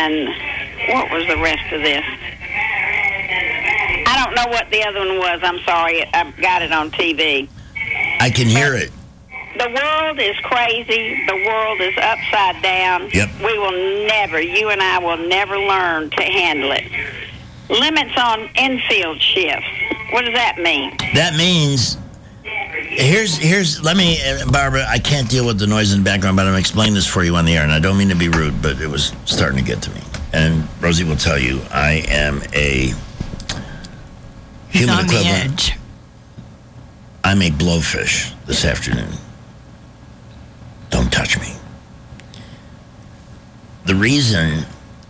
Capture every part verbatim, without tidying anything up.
and what was the rest of this? I don't know what the other one was. I'm sorry. I've got it on T V. I can hear it. The world is crazy. The world is upside down. Yep. We will never, you and I will never learn to handle it. Limits on infield shifts. What does that mean? That means, here's, here's. let me, Barbara, I can't deal with the noise in the background, but I'm explaining this for you on the air, and I don't mean to be rude, but it was starting to get to me. And Rosie will tell you, I am a He's human on equivalent. the edge. I'm a blowfish this afternoon. Don't touch me. The reason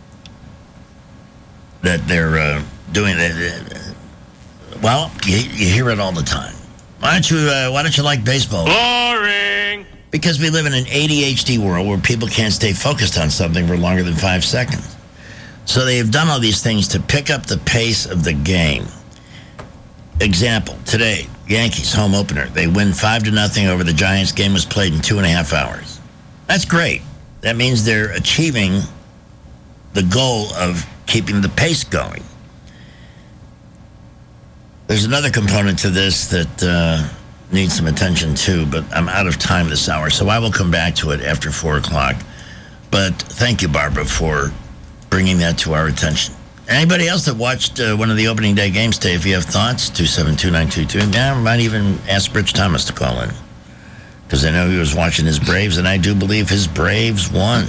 that they're uh, doing it, uh, well, you, you hear it all the time. Why don't you? Uh, why don't you like baseball? Boring. Because we live in an A D H D world where people can't stay focused on something for longer than five seconds. So they have done all these things to pick up the pace of the game. Example, today, Yankees home opener. They win five to nothing over the Giants. Game was played in two and a half hours. That's great. That means they're achieving the goal of keeping the pace going. There's another component to this that uh, needs some attention too, but I'm out of time this hour, so I will come back to it after four o'clock. But thank you, Barbara, for bringing that to our attention. Anybody else that watched uh, one of the opening day games today, if you have thoughts, two seven two nine two two. Yeah, I might even ask Rich Thomas to call in, because I know he was watching his Braves, and I do believe his Braves won.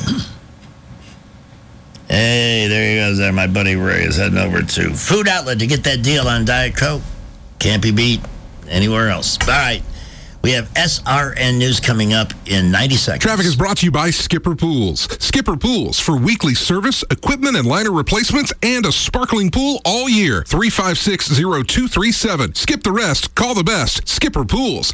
Hey, there he goes there. My buddy Ray is heading over to Food Outlet to get that deal on Diet Coke. Can't be beat anywhere else. All right. We have S R N News coming up in ninety seconds. Traffic is brought to you by Skipper Pools. Skipper Pools for weekly service, equipment and liner replacements, and a sparkling pool all year. three five six, zero two three seven. Skip the rest. Call the best. Skipper Pools.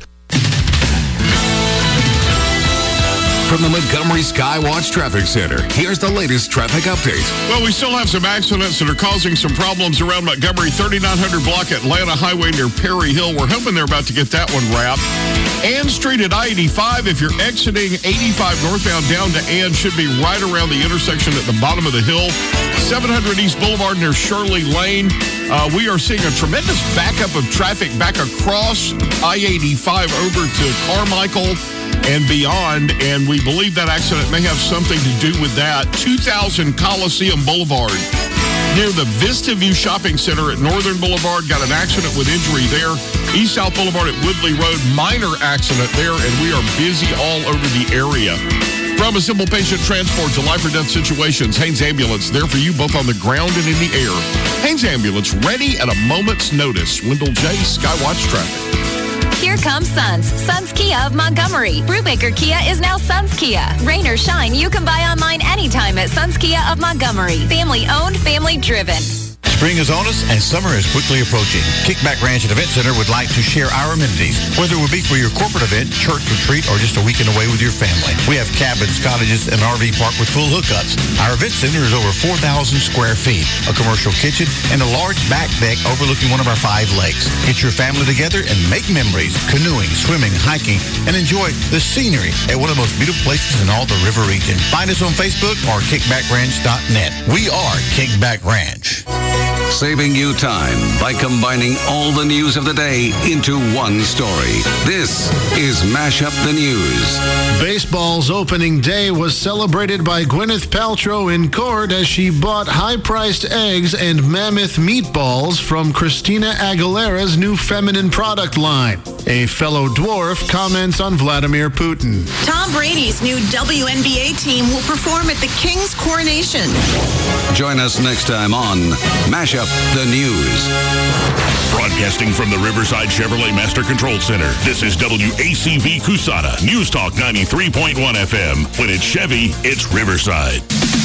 From the Montgomery Skywatch Traffic Center, here's the latest traffic update. Well, we still have some accidents that are causing some problems around Montgomery, thirty-nine hundred block Atlanta Highway near Perry Hill. We're hoping they're about to get that one wrapped. Ann Street at I eighty-five, if you're exiting eighty-five northbound down to Ann, should be right around the intersection at the bottom of the hill. seven hundred East Boulevard near Shirley Lane. Uh, we are seeing a tremendous backup of traffic back across I eighty-five over to Carmichael and beyond, and we believe that accident may have something to do with that. two thousand Coliseum Boulevard near the Vista View Shopping Center at Northern Boulevard, got an accident with injury there. East South Boulevard at Woodley Road, minor accident there, and we are busy all over the area. From a simple patient transport to life or death situations, Haynes Ambulance there for you both on the ground and in the air. Haynes Ambulance, ready at a moment's notice. Wendell J., Skywatch Traffic. Here comes Suns. Suns Kia of Montgomery. Brubaker Kia is now Suns Kia. Rain or shine, you can buy online anytime at Suns Kia of Montgomery. Family owned, family driven. Spring is on us and summer is quickly approaching. Kickback Ranch and Event Center would like to share our amenities, whether it would be for your corporate event, church retreat, or just a weekend away with your family. We have cabins, cottages, and an R V park with full hookups. Our event center is over four thousand square feet, a commercial kitchen, and a large back deck overlooking one of our five lakes. Get your family together and make memories, canoeing, swimming, hiking, and enjoy the scenery at one of the most beautiful places in all the river region. Find us on Facebook or kickback ranch dot net. We are Kickback Ranch. Saving you time by combining all the news of the day into one story. This is Mash Up the News. Baseball's opening day was celebrated by Gwyneth Paltrow in court as she bought high-priced eggs and mammoth meatballs from Christina Aguilera's new feminine product line. A fellow dwarf comments on Vladimir Putin. Tom Brady's new W N B A team will perform at the King's coronation. Join us next time on Mash Up the News. Broadcasting from the Riverside Chevrolet Master Control Center, this is W A C V Cusana, News Talk ninety-three point one F M. When it's Chevy, it's Riverside.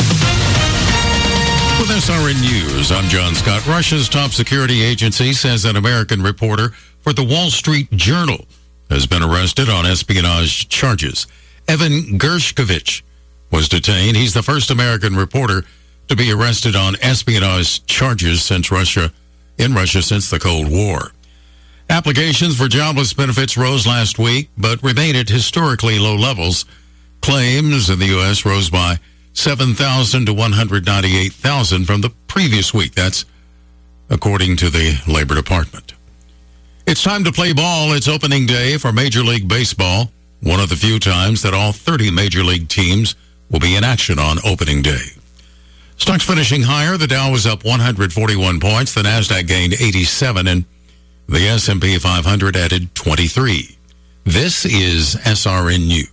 With S R N News, I'm John Scott. Russia's top security agency says an American reporter for the Wall Street Journal has been arrested on espionage charges. Evan Gershkovich was detained. He's the first American reporter to be arrested on espionage charges since Russia, in Russia since the Cold War. Applications for jobless benefits rose last week, but remain at historically low levels. Claims in the U S rose by seven thousand to one hundred ninety-eight thousand from the previous week. That's according to the Labor Department. It's time to play ball. It's opening day for Major League Baseball, one of the few times that all thirty Major League teams will be in action on opening day. Stocks finishing higher. The Dow was up one hundred forty-one points. The Nasdaq gained eighty-seven, and the S and P five hundred added twenty-three. This is S R N News.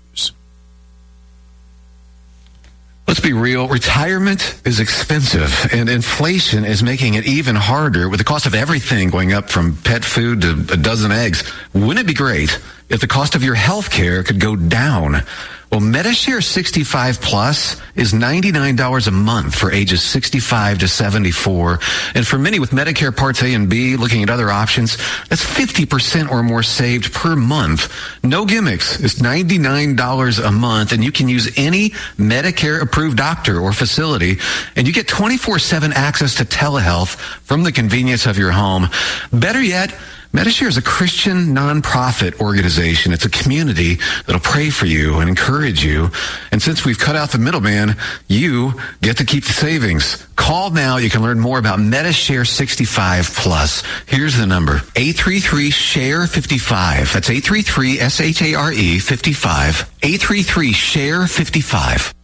Let's be real. Retirement is expensive, and inflation is making it even harder with the cost of everything going up from pet food to a dozen eggs. Wouldn't it be great if the cost of your health care could go down? Well, Medishare sixty-five Plus is ninety-nine dollars a month for ages sixty-five to seventy-four. And for many with Medicare Parts A and B, looking at other options, that's fifty percent or more saved per month. No gimmicks. It's ninety-nine dollars a month, and you can use any Medicare-approved doctor or facility, and you get twenty-four seven access to telehealth from the convenience of your home. Better yet, Medishare is a Christian nonprofit organization. It's a community that'll pray for you and encourage you. And since we've cut out the middleman, you get to keep the savings. Call now. You can learn more about Medishare sixty-five Plus. Here's the number, eight three three, S H A R E fifty-five. That's eight three three, S H A R E fifty-five. eight three three, S H A R E fifty-five.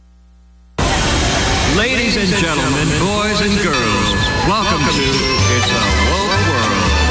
Ladies and gentlemen, boys and girls, welcome to It's a Woke World.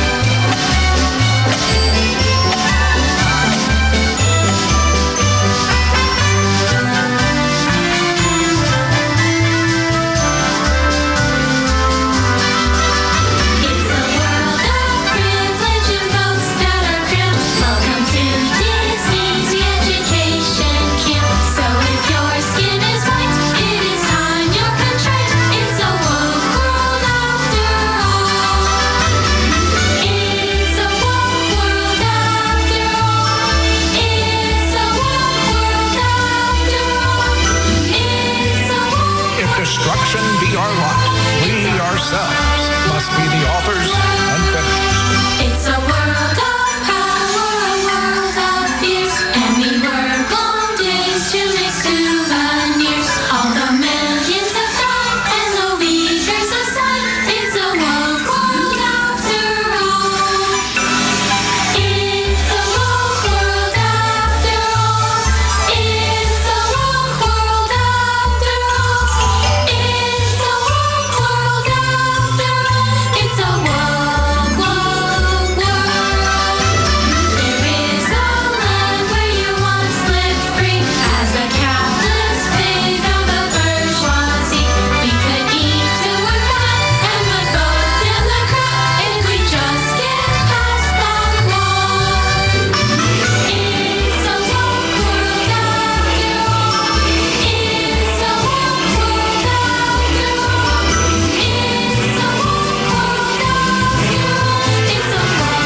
Must be the authors and finishers. It's a world of power, a world of fears, and we work long days to make souvenirs. All the millions have died, and the weakers aside. It's a woke world after all. It's a woke world after all. It's a woke world after all. It's a woke world after all. It's a woke, woke world. There is a land where you once lived free as a capitalist pig of the bourgeoisie. We could eat till we're fat and would vote Democrat if we just get past that wall. It's a woke world after all. It's a woke world after all. It's a woke world after all. It's a woke, woke world.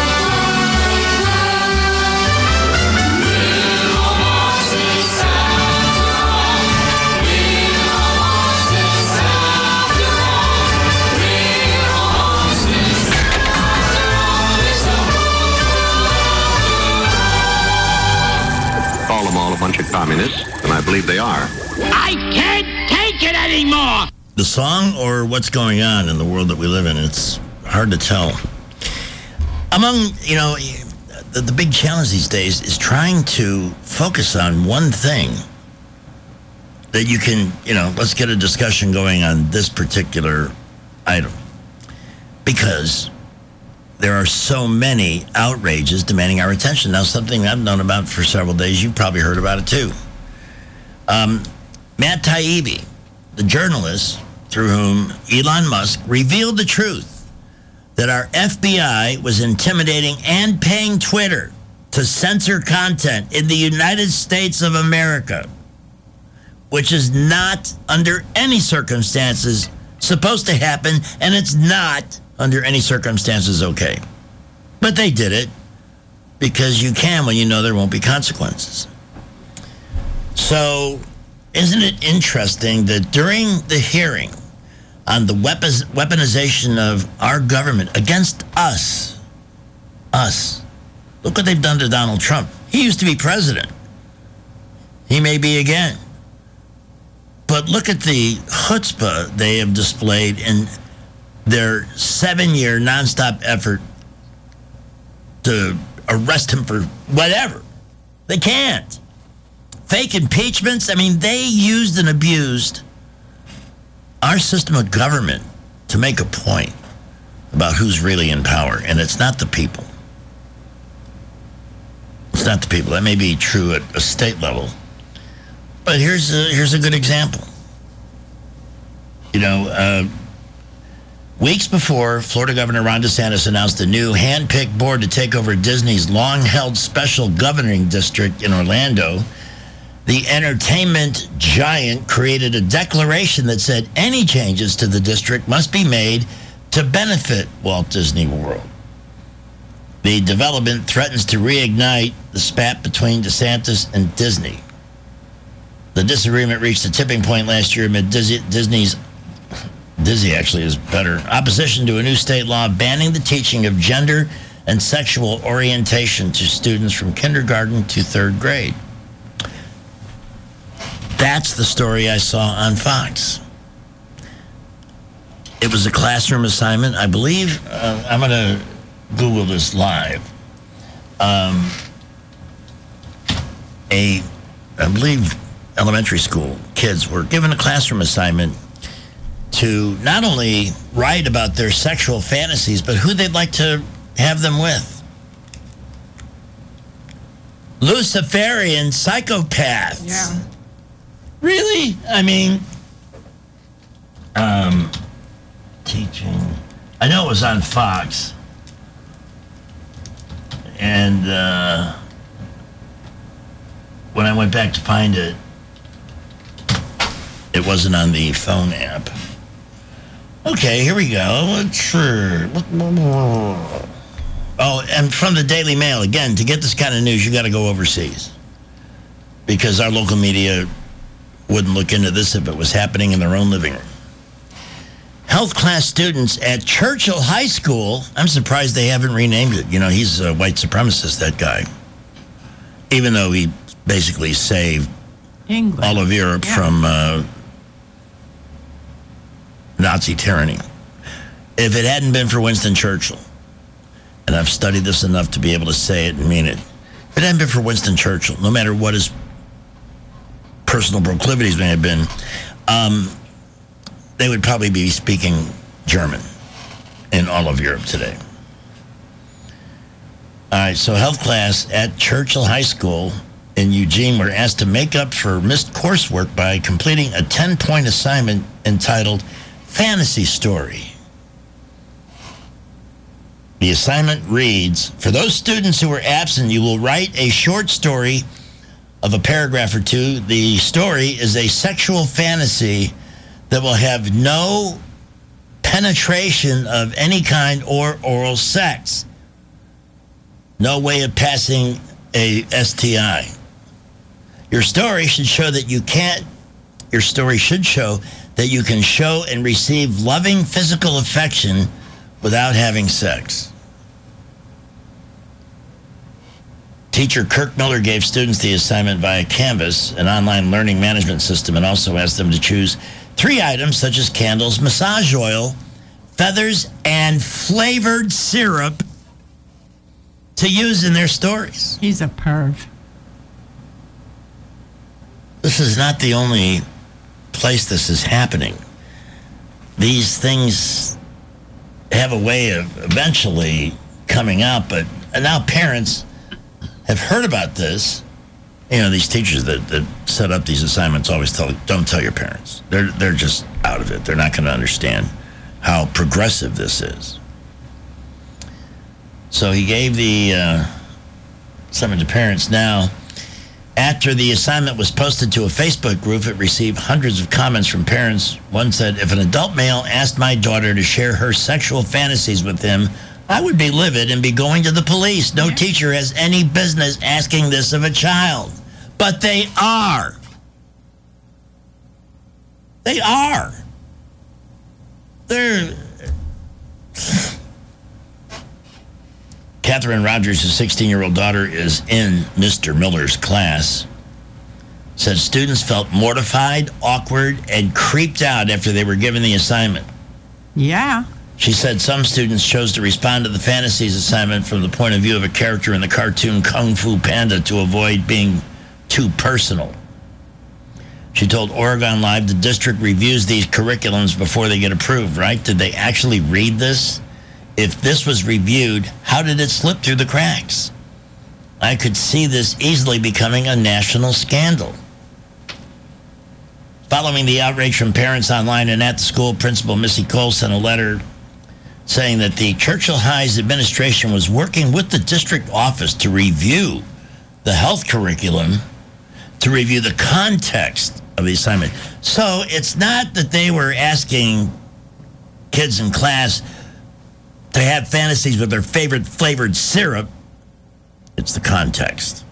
We'll all watch this after all. We'll all watch this after all. We'll all watch this after all. It's a woke Call them all a bunch of communists, and I believe they are. I can't take it anymore! The song or what's going on in the world that we live in, it's hard to tell. Among, you know, the, the big challenge these days is trying to focus on one thing that you can, you know, let's get a discussion going on this particular item. Because there are so many outrages demanding our attention. Now, something I've known about for several days, you've probably heard about it too. Um, Matt Taibbi, the journalist through whom Elon Musk revealed the truth that our F B I was intimidating and paying Twitter to censor content in the United States of America, which is not under any circumstances supposed to happen, and it's not under any circumstances okay. But they did it because you can when you know there won't be consequences. So, isn't it interesting that during the hearing on the weapons, weaponization of our government against us, us, look what they've done to Donald Trump. He used to be president. He may be again. But look at the chutzpah they have displayed in their seven-year nonstop effort to arrest him for whatever. They can't. Fake impeachments. I mean, they used and abused our system of government to make a point about who's really in power, and it's not the people. It's not the people. That may be true at a state level. But here's a, here's a good example. You know, uh, weeks before Florida Governor Ron DeSantis announced a new hand-picked board to take over Disney's long-held special governing district in Orlando, the entertainment giant created a declaration that said any changes to the district must be made to benefit Walt Disney World. The development threatens to reignite the spat between DeSantis and Disney. The disagreement reached a tipping point last year amid Disney's, Disney actually is better, opposition to a new state law banning the teaching of gender and sexual orientation to students from kindergarten to third grade. That's the story I saw on Fox. It was a classroom assignment. I believe, uh, I'm going to Google this live. Um, a, I believe, elementary school kids were given a classroom assignment to not only write about their sexual fantasies, but who they'd like to have them with. Luciferian psychopaths. Yeah. Really? I mean, um, teaching. I know it was on Fox. And uh, when I went back to find it, it wasn't on the phone app. Okay, here we go. Sure. Oh, and from the Daily Mail, again, to get this kind of news, you got to go overseas. Because our local media wouldn't look into this if it was happening in their own living room. Health class students at Churchill High School, I'm surprised they haven't renamed it. You know, he's a white supremacist, that guy. Even though he basically saved England. all of Europe Yeah. from uh, Nazi tyranny. If it hadn't been for Winston Churchill, and I've studied this enough to be able to say it and mean it, if it hadn't been for Winston Churchill, no matter what his personal proclivities may have been, um, they would probably be speaking German in all of Europe today. All right, so health class at Churchill High School in Eugene were asked to make up for missed coursework by completing a ten-point assignment entitled Fantasy Story. The assignment reads, for those students who were absent, you will write a short story of a paragraph or two. The story is a sexual fantasy that will have no penetration of any kind or oral sex. No way of passing a S T I. Your story should show that you can't, your story should show that you can show and receive loving physical affection without having sex. Teacher Kirk Miller gave students the assignment via Canvas, an online learning management system, and also asked them to choose three items such as candles, massage oil, feathers, and flavored syrup to use in their stories. He's a perv. This is not the only place this is happening. These things have a way of eventually coming out, but now parents have heard about this. You know, these teachers that, that set up these assignments always tell, don't tell your parents. They're, they're just out of it. They're not going to understand how progressive this is. So he gave the uh, assignment to parents. Now, after the assignment was posted to a Facebook group, it received hundreds of comments from parents. One said, if an adult male asked my daughter to share her sexual fantasies with him, I would be livid and be going to the police. No teacher has any business asking this of a child. But they are. They are. They're... Catherine Rogers' sixteen-year-old daughter is in Mister Miller's class. said students felt mortified, awkward, and creeped out after they were given the assignment. Yeah. She said some students chose to respond to the fantasies assignment from the point of view of a character in the cartoon Kung Fu Panda to avoid being too personal. She told Oregon Live the district reviews these curriculums before they get approved, right? Did they actually read this? If this was reviewed, how did it slip through the cracks? I could see this easily becoming a national scandal. Following the outrage from parents online and at the school, Principal Missy Cole sent a letter saying that the Churchill High's administration was working with the district office to review the health curriculum, to review the context of the assignment. So it's not that they were asking kids in class to have fantasies with their favorite flavored syrup. It's the context.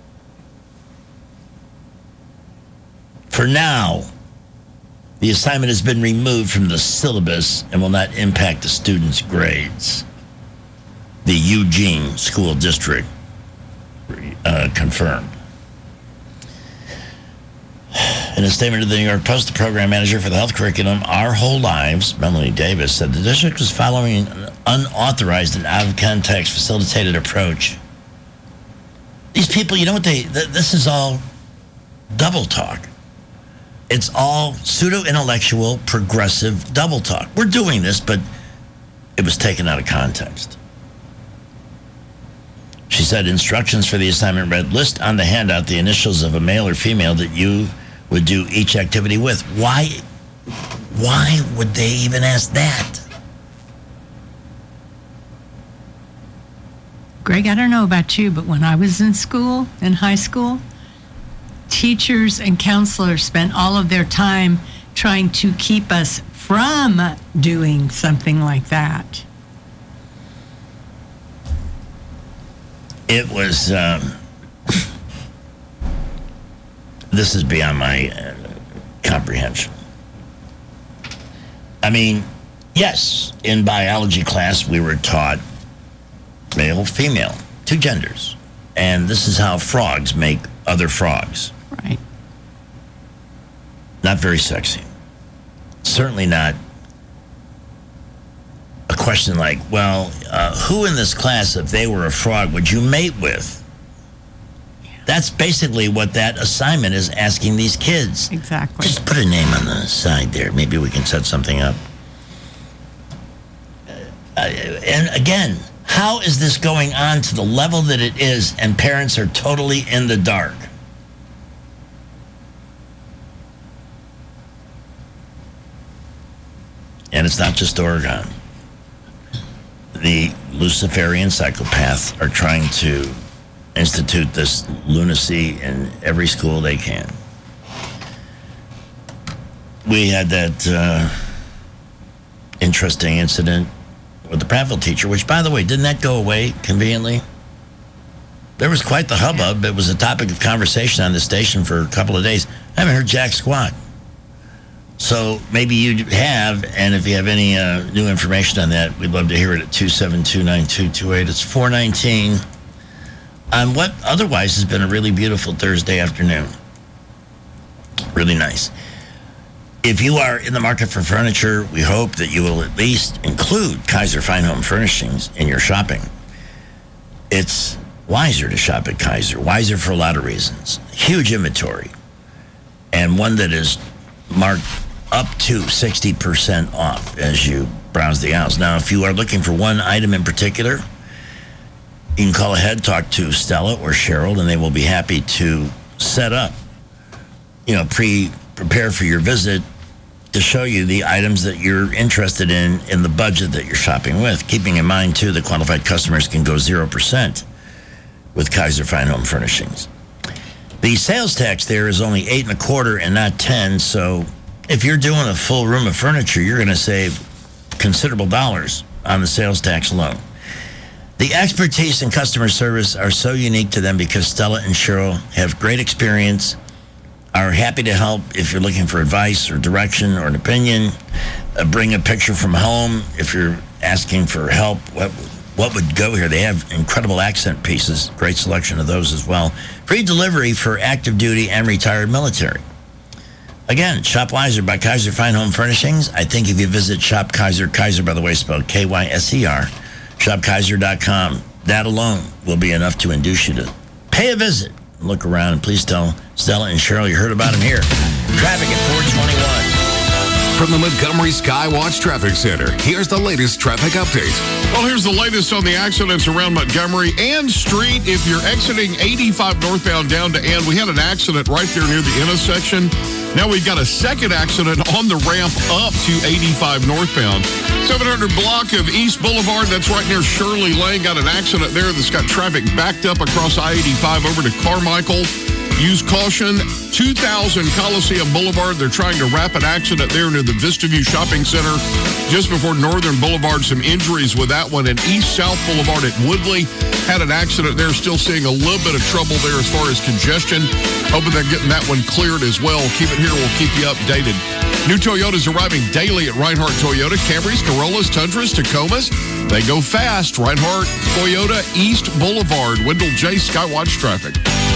For now, the assignment has been removed from the syllabus and will not impact the students' grades. The Eugene School District uh, confirmed. In a statement to the New York Post, the program manager for the health curriculum, Our Whole Lives, Melanie Davis, said the district was following an unauthorized and out-of-context facilitated approach. These people, you know what they, th- this is all double talk. It's all pseudo-intellectual, progressive double talk. We're doing this, but it was taken out of context. She said instructions for the assignment read, list on the handout the initials of a male or female that you would do each activity with. Why, why would they even ask that? Greg, I don't know about you, but when I was in school, in high school, teachers and counselors spent all of their time trying to keep us from doing something like that. It was, um, this is beyond my uh, comprehension. I mean, yes, in biology class we were taught male, female, two genders. And this is how frogs make other frogs. Right. Not very sexy. Certainly not a question like, well, uh, who in this class, if they were a frog, would you mate with? Yeah. That's basically what that assignment is asking these kids. Exactly. Just put a name on the side there. Maybe we can set something up. Uh, and again, how is this going on to the level that it is and parents are totally in the dark? And it's not just Oregon. The Luciferian psychopaths are trying to institute this lunacy in every school they can. We had that uh, interesting incident with the Prattville teacher, which, by the way, didn't that go away conveniently? There was quite the hubbub. It was a topic of conversation on the station for a couple of days. I haven't heard jack squat. So maybe you have, and if you have any uh, new information on that, we'd love to hear it at two seven two, nine two two eight. It's four nineteen on what otherwise has been a really beautiful Thursday afternoon. Really nice. If you are in the market for furniture, we hope that you will at least include Kaiser Fine Home Furnishings in your shopping. It's wiser to shop at Kaiser. Wiser for a lot of reasons. Huge inventory. And one that is marked up to sixty percent off as you browse the aisles. Now, if you are looking for one item in particular, you can call ahead, talk to Stella or Cheryl, and they will be happy to set up, you know, pre-prepare for your visit to show you the items that you're interested in in the budget that you're shopping with. Keeping in mind, too, that qualified customers can go zero percent with Kaiser Fine Home Furnishings. The sales tax there is only eight and a quarter and not ten, so if you're doing a full room of furniture, you're going to save considerable dollars on the sales tax alone. The expertise and customer service are so unique to them because Stella and Cheryl have great experience, are happy to help if you're looking for advice or direction or an opinion. Uh, bring a picture from home if you're asking for help what would go here. They have incredible accent pieces, great selection of those as well. Free delivery for active duty and retired military. Again, Shop Weiser by Kaiser Fine Home Furnishings. I think if you visit Shop Kaiser, Kaiser by the way spelled K Y S E R, shop kaiser dot com, that alone will be enough to induce you to pay a visit. Look around and please tell Stella and Cheryl you heard about them here. Traffic at four twenty-one. From the Montgomery Skywatch Traffic Center, here's the latest traffic update. Well, here's the latest on the accidents around Montgomery and Street. If you're exiting eighty-five northbound down to Ann, we had an accident right there near the intersection. Now we've got a second accident on the ramp up to eighty-five northbound. seven hundred block of East Boulevard, that's right near Shirley Lane. Got an accident there that's got traffic backed up across I eighty-five over to Carmichael. Use caution. two thousand Coliseum Boulevard. They're trying to wrap an accident there near the Vista View Shopping Center. Just before Northern Boulevard, some injuries with that one. And East-South Boulevard at Woodley had an accident there. Still seeing a little bit of trouble there as far as congestion. Hoping they're getting that one cleared as well. Keep it here. We'll keep you updated. New Toyotas arriving daily at Reinhardt Toyota. Camrys, Corollas, Tundras, Tacomas. They go fast. Reinhardt Toyota East Boulevard. Wendell J. Skywatch Traffic.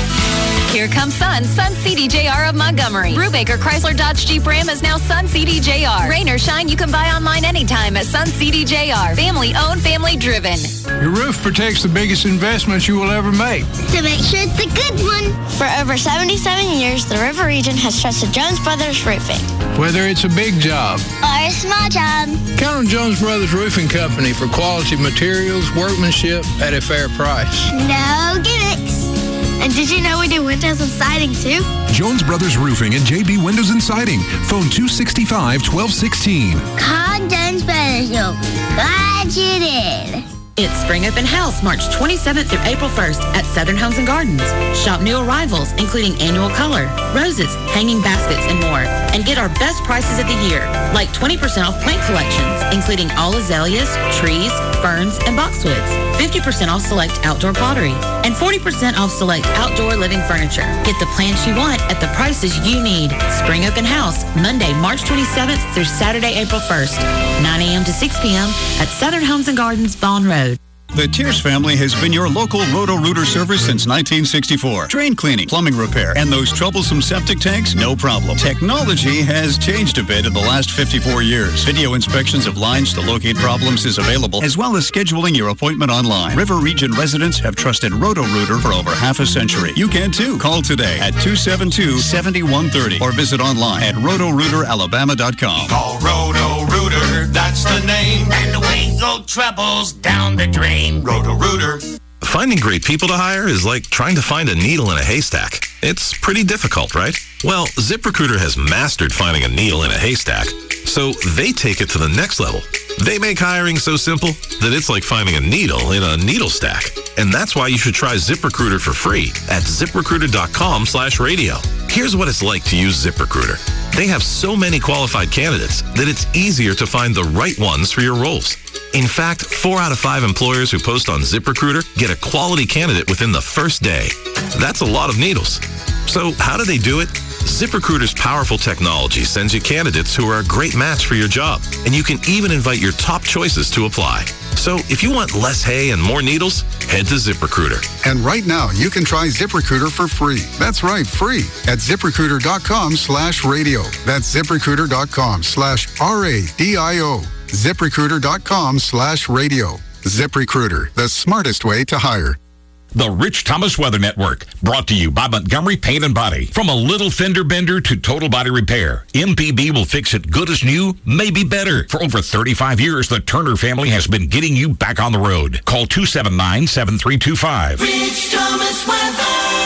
Here comes Sun, Sun C D J R of Montgomery. Brubaker Chrysler Dodge Jeep Ram is now Sun C D J R. Rain or shine, you can buy online anytime at Sun C D J R. Family owned, family driven. Your roof protects the biggest investments you will ever make. To make sure it's a good one. For over seventy-seven years, the River Region has trusted Jones Brothers Roofing. Whether it's a big job Or a small job. count on Jones Brothers Roofing Company for quality materials, workmanship at a fair price. No gimmicks. And did you know we do windows and siding too? Jones Brothers Roofing and J B Windows and Siding. Phone two sixty-five, twelve sixteen. Call Jones Brothers. You'll glad you did. It's Spring Open House, March twenty-seventh through April first at Southern Homes and Gardens. Shop new arrivals, including annual color, roses, hanging baskets, and more. And get our best prices of the year, like twenty percent off plant collections, including all azaleas, trees, ferns, and boxwoods. fifty percent off select outdoor pottery. And forty percent off select outdoor living furniture. Get the plants you want at the prices you need. Spring Open House, Monday, March twenty-seventh through Saturday, April first. nine a.m. to six p.m. at Southern Homes and Gardens, Vaughn Road. The Tierce family has been your local Roto-Rooter service since nineteen sixty-four. Drain cleaning, plumbing repair, and those troublesome septic tanks, no problem. Technology has changed a bit in the last fifty-four years. Video inspections of lines to locate problems is available, as well as scheduling your appointment online. River Region residents have trusted Roto-Rooter for over half a century. You can too. Call today at two seven two, seven one three zero or visit online at roto rooter alabama dot com. Call Roto-Rooter, that's the name. And away go troubles down the drain. Roto-Rooter. Finding great people to hire is like trying to find a needle in a haystack. It's pretty difficult, right? Well, ZipRecruiter has mastered finding a needle in a haystack, so they take it to the next level. They make hiring so simple that it's like finding a needle in a needle stack. And that's why you should try ZipRecruiter for free at ziprecruiter.com slash radio. Here's what it's like to use ZipRecruiter. They have so many qualified candidates that it's easier to find the right ones for your roles. In fact, four out of five employers who post on ZipRecruiter get a quality candidate within the first day. That's a lot of needles. So how do they do it? ZipRecruiter's powerful technology sends you candidates who are a great match for your job, and you can even invite your top choices to apply. So if you want less hay and more needles, head to ZipRecruiter. And right now, you can try ZipRecruiter for free. That's right, free at ZipRecruiter.com slash radio. That's ZipRecruiter.com slash R A D I O. ZipRecruiter.com slash radio. ZipRecruiter, the smartest way to hire. The Rich Thomas Weather Network, brought to you by Montgomery Paint and Body. From a little fender bender to total body repair, M P B will fix it good as new, maybe better. For over thirty-five years, the Turner family has been getting you back on the road. Call two seven nine, seven three two five. Rich Thomas Weather.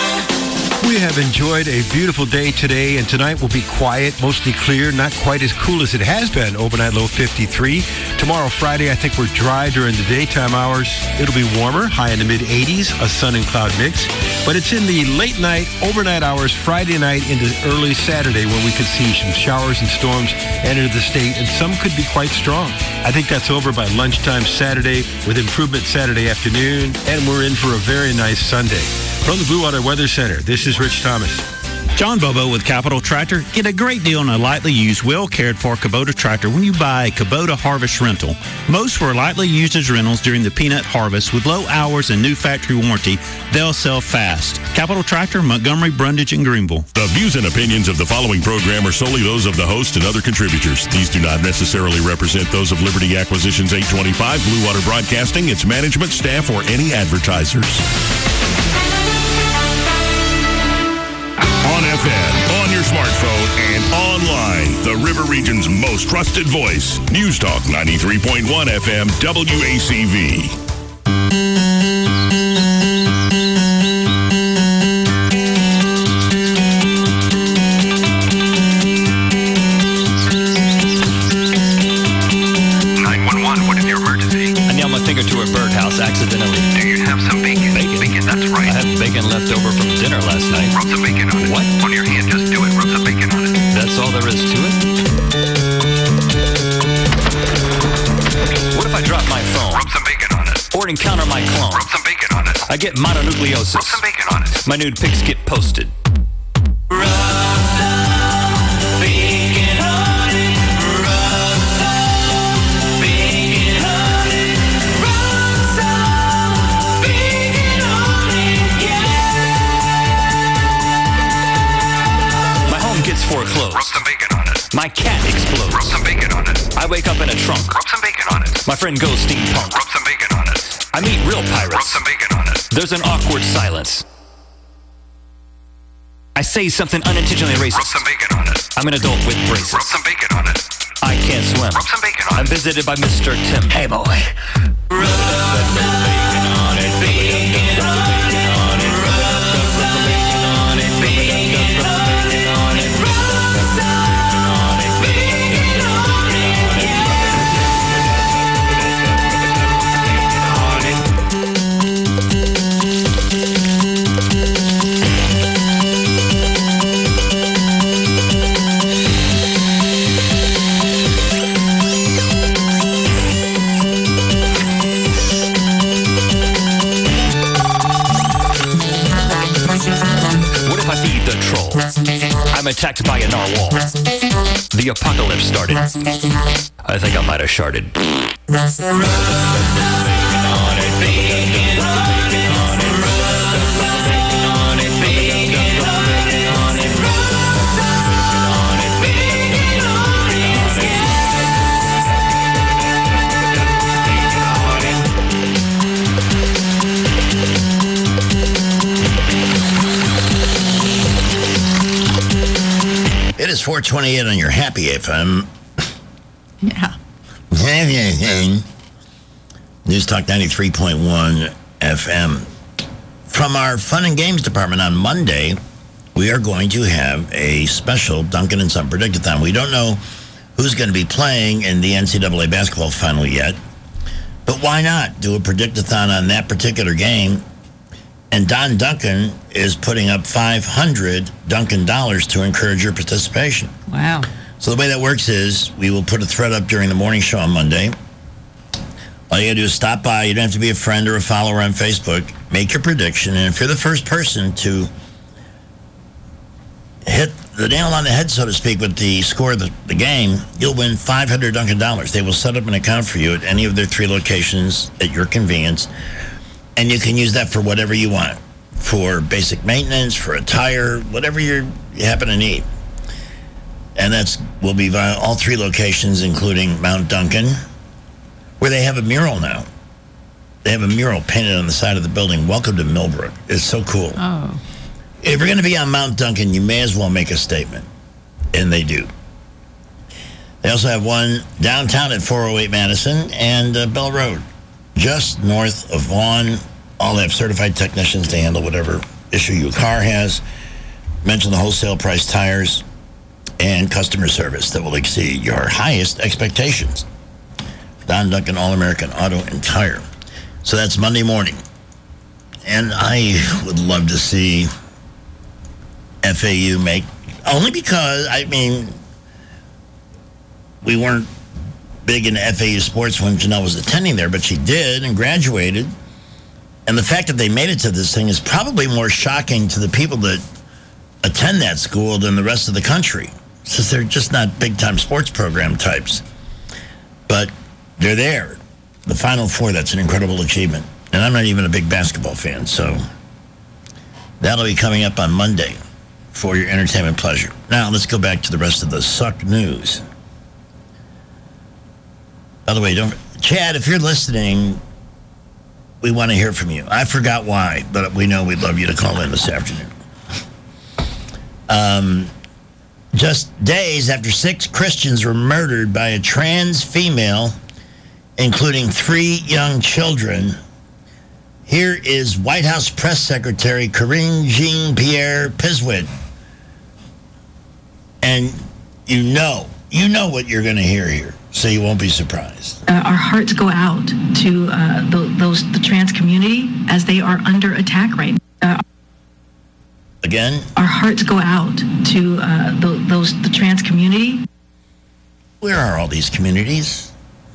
We have enjoyed a beautiful day today, and tonight will be quiet, mostly clear, not quite as cool as it has been. Overnight low fifty-three. Tomorrow, Friday, I think we're dry during the daytime hours. It'll be warmer, high in the mid-eighties, a sun and cloud mix. But it's in the late night, overnight hours, Friday night into early Saturday when we could see some showers and storms enter the state, and some could be quite strong. I think that's over by lunchtime Saturday, with improvement Saturday afternoon, and we're in for a very nice Sunday. From the Blue Water Weather Center, this is Rich Thomas. John Bobo with Capital Tractor. Get a great deal on a lightly used, well-cared-for Kubota tractor when you buy a Kubota Harvest rental. Most were lightly used as rentals during the peanut harvest. With low hours and new factory warranty, they'll sell fast. Capital Tractor, Montgomery, Brundage, and Greenville. The views and opinions of the following program are solely those of the host and other contributors. These do not necessarily represent those of Liberty Acquisitions eight twenty-five, Blue Water Broadcasting, its management, staff, or any advertisers. On F M, on your smartphone, and online, the River Region's most trusted voice. News Talk ninety-three point one F M, W A C V. nine one one, what is your emergency? I nailed my finger to a birdhouse accidentally. Do you have some bacon? Bacon? Bacon, that's right. I have bacon left over from dinner last night. Rub some bacon on it. What? On your hand, just do it. Rub some bacon on it. That's all there is to it? What if I drop my phone? Rub some bacon on it. Or encounter my clone? Rub some bacon on it. I get mononucleosis. Rub some bacon on it. My nude pics get posted. Foreclosed. Rub some bacon on it. My cat explodes. Rub some bacon on it. I wake up in a trunk. Rub some bacon on it. My friend goes steampunk. Rub some bacon on it. I meet real pirates. Rub some bacon on it. There's an awkward silence. I say something unintentionally racist. Rub some bacon on it. I'm an adult with braces. Rub some bacon on it. I can't swim. Rub some bacon on I'm it. visited by Mister Tim. Hey, boy. Rub some bacon on it. Bacon on it. I'm attacked by a narwhal. The apocalypse started. I think I might have sharded. It is four twenty-eight on your Happy F M. Yeah. News Talk ninety-three point one F M. From our Fun and Games department on Monday, we are going to have a special Duncan and Son Predict-a-thon. We don't know who's going to be playing in the N C double A basketball final yet, but why not do a Predict-a-thon on that particular game? And Don Duncan is putting up five hundred Duncan dollars to encourage your participation. Wow. So the way that works is we will put a thread up during the morning show on Monday. All you got to do is stop by. You don't have to be a friend or a follower on Facebook. Make your prediction. And if you're the first person to hit the nail on the head, so to speak, with the score of the, the game, you'll win five hundred Duncan dollars. They will set up an account for you at any of their three locations at your convenience. And you can use that for whatever you want, for basic maintenance, for a tire, whatever you're, you happen to need. And that's will be via all three locations, including Mount Duncan, where they have a mural now. They have a mural painted on the side of the building. Welcome to Millbrook. It's so cool. Oh. If you're going to be on Mount Duncan, you may as well make a statement. And they do. They also have one downtown at four oh eight Madison and uh, Bell Road, just north of Vaughan. All have certified technicians to handle whatever issue your car has. Mention the wholesale price tires and customer service that will exceed your highest expectations. Don Duncan All-American Auto and Tire. So that's Monday morning. And I would love to see F A U make, only because, I mean, we weren't big into F A U sports when Janelle was attending there, but she did and graduated. And the fact that they made it to this thing is probably more shocking to the people that attend that school than the rest of the country. Since they're just not big-time sports program types. But they're there. The Final Four, that's an incredible achievement. And I'm not even a big basketball fan, so that'll be coming up on Monday for your entertainment pleasure. Now, let's go back to the rest of the suck news. By the way, don't, Chad, if you're listening, we want to hear from you. I forgot why, but we know we'd love you to call in this afternoon. Um, just days after six Christians were murdered by a trans female, including three young children, here is White House Press Secretary Karine Jean-Pierre Pizwit. And you know, you know what you're going to hear here, so you won't be surprised. Uh, our hearts go out to uh, the, those the trans community as they are under attack right now. Uh, Again? Our hearts go out to uh, the, those the trans community. Where are all these communities?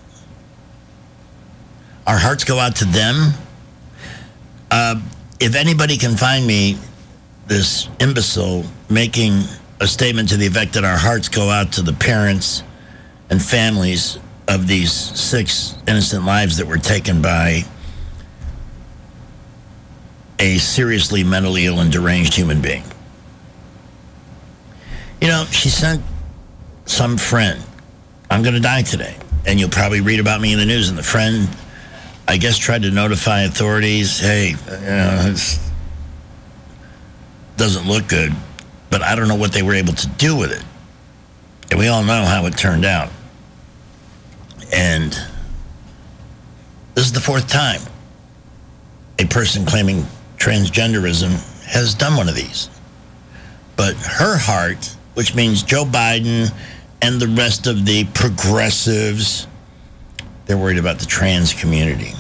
Our hearts go out to them. Uh, if anybody can find me this imbecile making a statement to the effect that our hearts go out to the parents and families of these six innocent lives that were taken by a seriously mentally ill and deranged human being. You know, she sent some friend, I'm going to die today. And you'll probably read about me in the news. And the friend, I guess, tried to notify authorities, hey, you know, it doesn't look good. But I don't know what they were able to do with it. And we all know how it turned out. And this is the fourth time a person claiming transgenderism has done one of these. But her heart, which means Joe Biden and the rest of the progressives, they're worried about the trans community.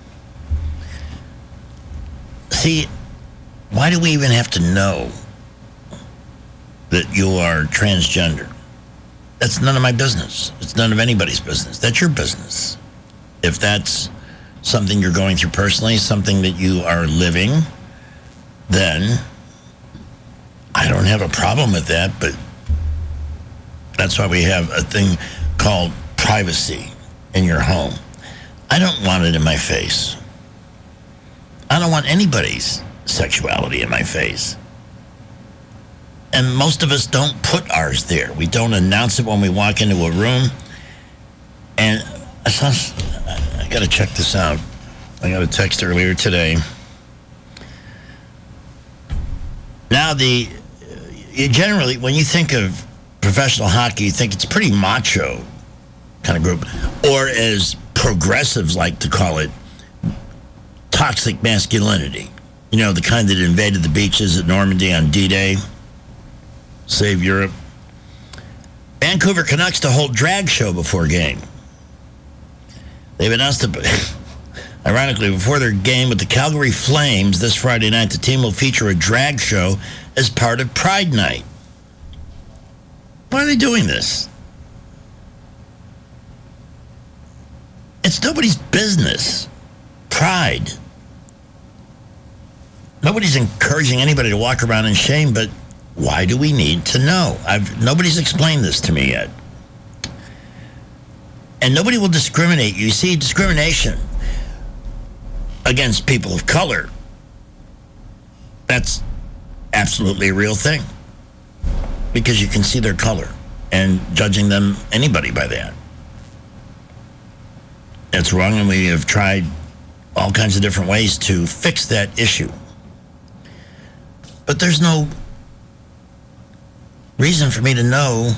See, why do we even have to know that you are transgender? That's none of my business. It's none of anybody's business. That's your business. If that's something you're going through personally, something that you are living, then I don't have a problem with that, but that's why we have a thing called privacy in your home. I don't want it in my face. I don't want anybody's sexuality in my face. And most of us don't put ours there. We don't announce it when we walk into a room. And I, saw, I got to check this out. I got a text earlier today. Now, the you generally, when you think of professional hockey, you think it's a pretty macho kind of group. Or as progressives like to call it, toxic masculinity. You know, the kind that invaded the beaches at Normandy on D-Day. Save Europe. Vancouver Canucks to hold drag show before game. They've announced, a, ironically, before their game with the Calgary Flames this Friday night, the team will feature a drag show as part of Pride Night. Why are they doing this? It's nobody's business. Pride. Nobody's encouraging anybody to walk around in shame, but why do we need to know? I've nobody's explained this to me yet. And nobody will discriminate. You see, discrimination against people of color, that's absolutely a real thing. Because you can see their color and judging them, anybody by that. That's wrong, and we have tried all kinds of different ways to fix that issue. But there's no reason for me to know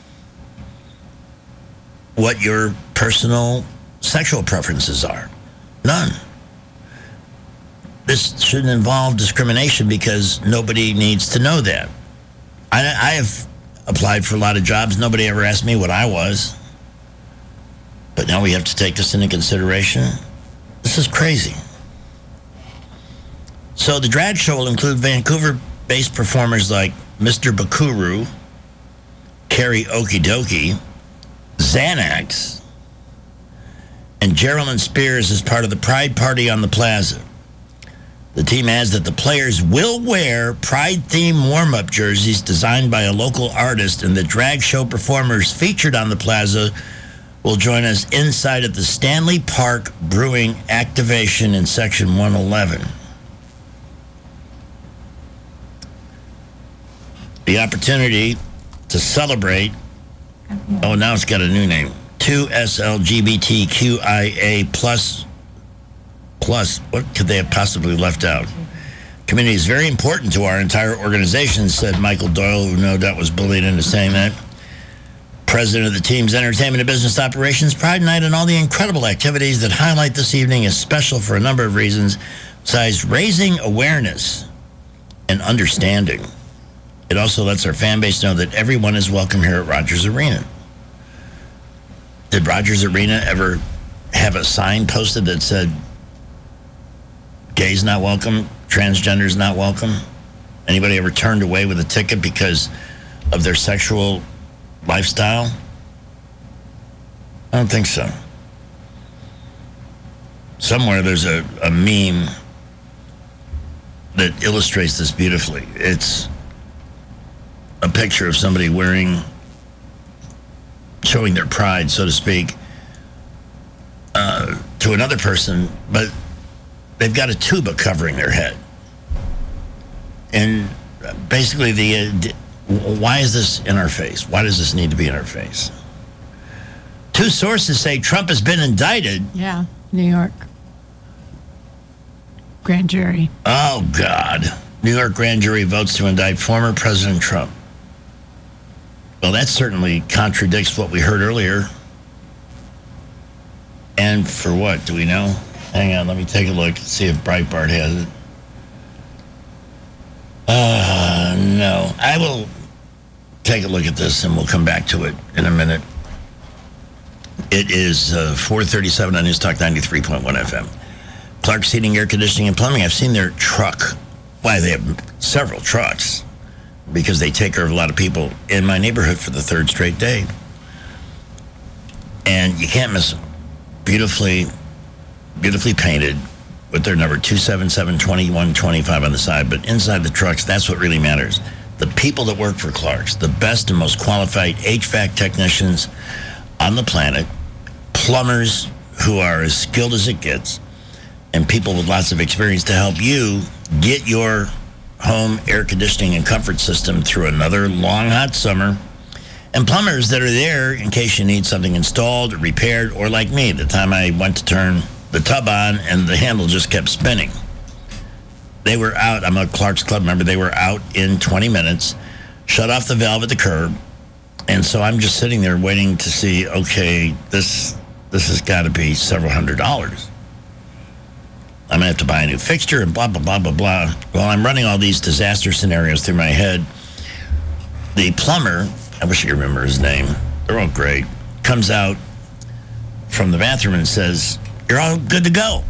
what your personal sexual preferences are. None. This shouldn't involve discrimination because nobody needs to know that. I, I have applied for a lot of jobs. Nobody ever asked me what I was. But now we have to take this into consideration. This is crazy. So the drag show will include Vancouver-based performers like Mister Bakuru, Carrie Okidoki, Xanax, and Geraldine Spears as part of the Pride Party on the Plaza. The team adds that the players will wear Pride-themed warm-up jerseys designed by a local artist, and the drag show performers featured on the plaza will join us inside at the Stanley Park Brewing activation in Section one eleven. The opportunity to celebrate, oh, now it's got a new name, two S L G B T Q I A plus, plus, what could they have possibly left out? Community is very important to our entire organization, said Michael Doyle, who no doubt was bullied into saying that. President of the team's entertainment and business operations, Pride Night, and all the incredible activities that highlight this evening is special for a number of reasons, besides raising awareness and understanding. It also lets our fan base know that everyone is welcome here at Rogers Arena. Did Rogers Arena ever have a sign posted that said, gays not welcome, transgenders not welcome? Anybody ever turned away with a ticket because of their sexual lifestyle? I don't think so. Somewhere there's a, a meme that illustrates this beautifully. It's a picture of somebody wearing, showing their pride, so to speak, uh, to another person, but they've got a tuba covering their head. And basically, the uh, why is this in our face? Why does this need to be in our face? Two sources say Trump has been indicted. Yeah, New York. Grand jury. Oh, God. New York grand jury votes to indict former President Trump. Well, that certainly contradicts what we heard earlier. And for what? Do we know? Hang on, let me take a look, see if Breitbart has it. Uh, no. I will take a look at this and we'll come back to it in a minute. It is uh, four thirty-seven on News Talk ninety-three point one F M. Clark's Heating, Air Conditioning, and Plumbing. I've seen their truck. Why, they have several trucks because they take care of a lot of people in my neighborhood for the third straight day. And you can't miss them. Beautifully, beautifully painted with their number two seven seven, two one two five on the side. But inside the trucks, that's what really matters. The people that work for Clark's, the best and most qualified H V A C technicians on the planet, plumbers who are as skilled as it gets, and people with lots of experience to help you get your home air conditioning and comfort system through another long, hot summer. And plumbers that are there in case you need something installed or repaired, or like me, the time I went to turn the tub on and the handle just kept spinning. They were out. I'm a Clark's Club member. They were out in twenty minutes, shut off the valve at the curb. And so I'm just sitting there waiting to see, okay, this this has got to be several hundred dollars. I'm going to have to buy a new fixture and blah, blah, blah, blah, blah. While I'm running all these disaster scenarios through my head, the plumber, I wish I could remember his name, they're all great, comes out from the bathroom and says, "You're all good to go."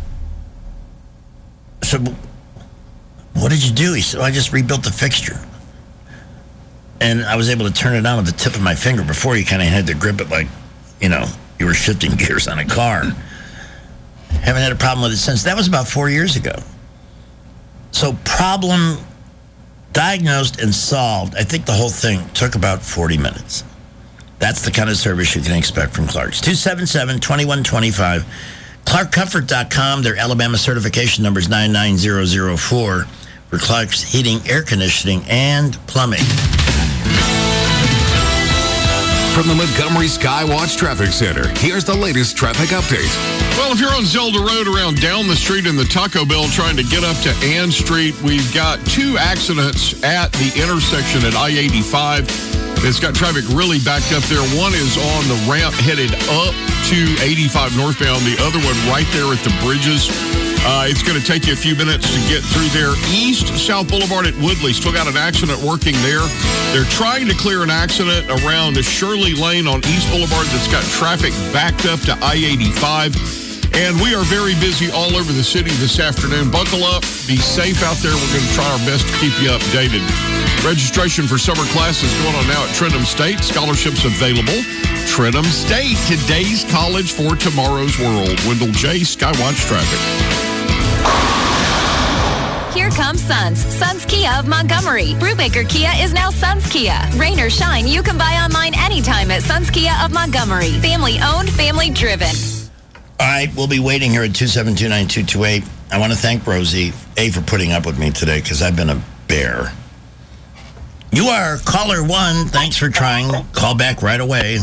I said, "What did you do?" He said, "I just rebuilt the fixture." And I was able to turn it on with the tip of my finger. Before, you kind of had to grip it like, you know, you were shifting gears on a car. Haven't had a problem with it since. That was about four years ago. So problem diagnosed and solved. I think the whole thing took about forty minutes. That's the kind of service you can expect from Clark's. two seven seven, two one two five. Clark Comfort dot com. Their Alabama certification number is nine nine zero zero four for Clark's Heating, Air Conditioning, and Plumbing. From the Montgomery Skywatch Traffic Center, here's the latest traffic update. Well, if you're on Zelda Road around down the street in the Taco Bell trying to get up to Ann Street, we've got two accidents at the intersection at I eighty-five. It's got traffic really backed up there. One is on the ramp headed up to eighty-five northbound. The other one right there at the bridges. Uh, it's going to take you a few minutes to get through there. East South Boulevard at Woodley, still got an accident working there. They're trying to clear an accident around the Shirley Lane on East Boulevard that's got traffic backed up to I eighty-five. And we are very busy all over the city this afternoon. Buckle up. Be safe out there. We're going to try our best to keep you updated. Registration for summer classes going on now at Trentham State. Scholarships available. Trentham State, today's college for tomorrow's world. Wendell J., Skywatch Traffic. Here comes Sons. Sons Kia of Montgomery. Brubaker Kia is now Sons Kia. Rain or shine, you can buy online anytime at Sons Kia of Montgomery. Family owned, family driven. All right, we'll be waiting here at two seven two, nine two two eight. I want to thank Rosie, A, for putting up with me today, because I've been a bear. You are caller one. Thanks for trying. Call back right away.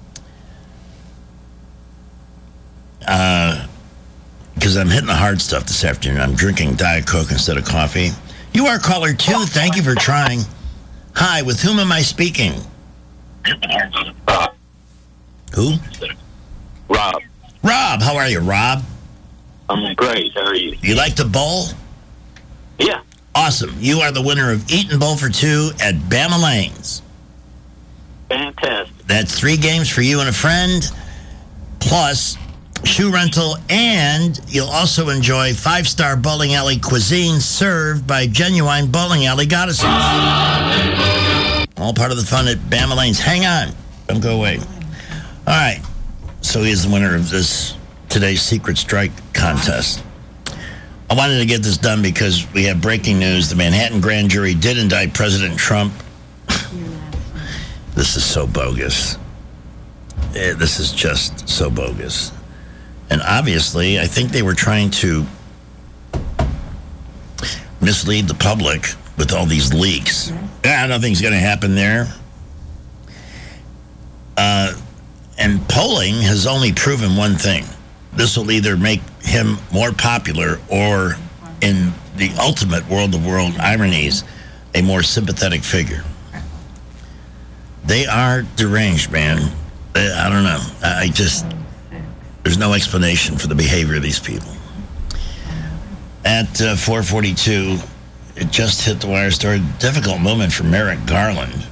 Uh, because I'm hitting the hard stuff this afternoon. I'm drinking Diet Coke instead of coffee. You are caller two. Thank you for trying. Hi, with whom am I speaking? Uh, Who? Rob. Rob, how are you, Rob? I'm great. How are you? You like to bowl? Yeah. Awesome. You are the winner of Eat and Bowl for Two at Bama Lanes. Fantastic. That's three games for you and a friend, plus shoe rental, and you'll also enjoy five-star bowling alley cuisine served by genuine bowling alley goddesses. All part of the fun at Bama Lanes. Hang on. Don't go away. All right. So he is the winner of this today's Secret Strike contest. I wanted to get this done because we have breaking news. The Manhattan grand jury did indict President Trump. This is so bogus. Eh, This is just so bogus. And obviously, I think they were trying to mislead the public with all these leaks. Yeah, nothing's going to happen there. Uh, and polling has only proven one thing. This will either make him more popular or, in the ultimate world of world ironies, a more sympathetic figure. They are deranged, man. They- I don't know. I I just, there's no explanation for the behavior of these people. At uh, four forty-two, it just hit the wire story. Difficult moment for Merrick Garland.